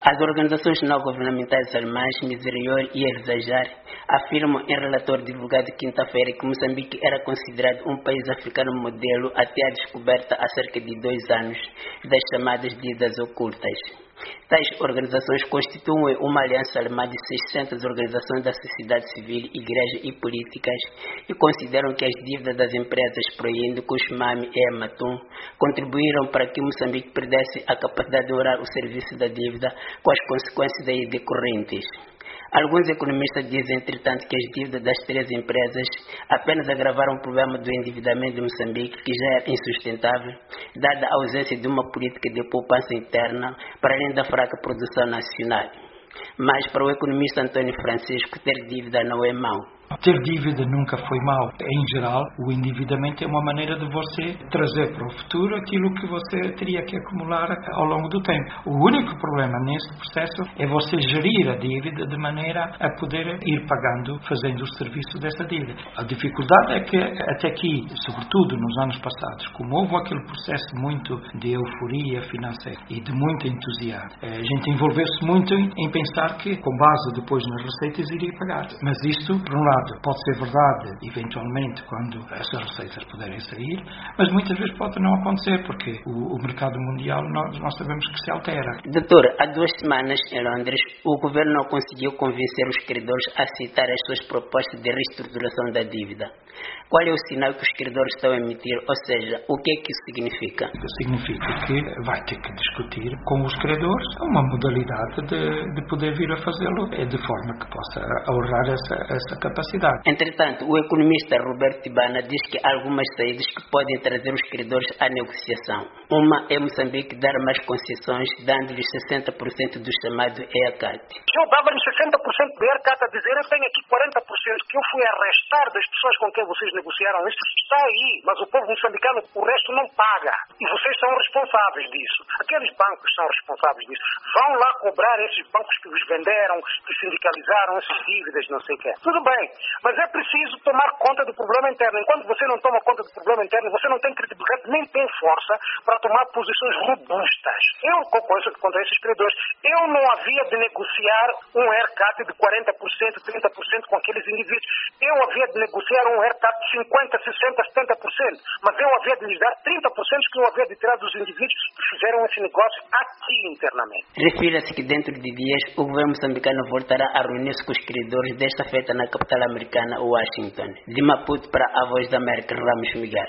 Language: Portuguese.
As organizações não governamentais alemãs Miserior e Elzajar afirmam em relatório divulgado quinta-feira que Moçambique era considerado um país africano modelo até a descoberta há cerca de 2 anos das chamadas dívidas ocultas. Tais organizações constituem uma aliança alemã de 600 organizações da sociedade civil, igreja e políticas e consideram que as dívidas das empresas proindo Kushmami e Amatum contribuíram para que Moçambique perdesse a capacidade de honrar o serviço da dívida com as consequências aí decorrentes. Alguns economistas dizem, entretanto, que as dívidas das 3 empresas apenas agravaram o problema do endividamento de Moçambique, que já era insustentável, dada a ausência de uma política de poupança interna, para além da fraca produção nacional. Mas, para o economista António Francisco, ter dívida não é mau. Ter dívida nunca foi mau. Em geral, o endividamento é uma maneira de você trazer para o futuro aquilo que você teria que acumular ao longo do tempo. O único problema nesse processo é você gerir a dívida de maneira a poder ir pagando, fazendo o serviço dessa dívida. A dificuldade é que até aqui, sobretudo nos anos passados, como houve aquele processo muito de euforia financeira e de muito entusiasmo, a gente envolveu-se muito em pensar que, com base depois nas receitas, iria pagar. Mas isto, por um lado, pode ser verdade, eventualmente, quando essas receitas puderem sair, mas muitas vezes pode não acontecer, porque o mercado mundial, nós sabemos que se altera. Doutor, há 2 semanas em Londres, o governo não conseguiu convencer os credores a aceitar as suas propostas de reestruturação da dívida. Qual é o sinal que os credores estão a emitir? Ou seja, o que é que isso significa? Significa que vai ter que discutir com os credores uma modalidade de poder vir a fazê-lo de forma que possa ahorrar essa capacidade. Entretanto, o economista Roberto Tibana diz que há algumas saídas que podem trazer os credores à negociação. Uma é Moçambique dar mais concessões, dando-lhes 60% do chamado EACAT. Eu dava-lhes 60% do EACAT a dizer: eu tenho aqui 40% que eu fui arrestar das pessoas com quem vocês negociaram. Isto está aí, mas o povo moçambicano, o resto não paga. E vocês são responsáveis disso. Aqueles bancos são responsáveis disso. Vão lá cobrar esses bancos que vos venderam, que sindicalizaram essas dívidas, não sei o quê. Tudo bem, mas é preciso tomar conta do problema interno. Enquanto você não toma conta do problema interno, você não tem credibilidade nem tem força para tomar posições robustas. Eu concordo contra esses credores. Eu não havia de negociar um haircut de 40%, 30% com aqueles indivíduos. Eu havia de negociar um haircut de 50%, 60%, 70%. Mas eu havia de lhes dar 30% que eu havia de tirar dos indivíduos que fizeram esse negócio aqui internamente. Refira-se que dentro de dias o governo moçambicano voltará a reunir-se com os credores, desta feita na capital americana, Washington. De Maputo para a Voz da América, Ramos Miguel.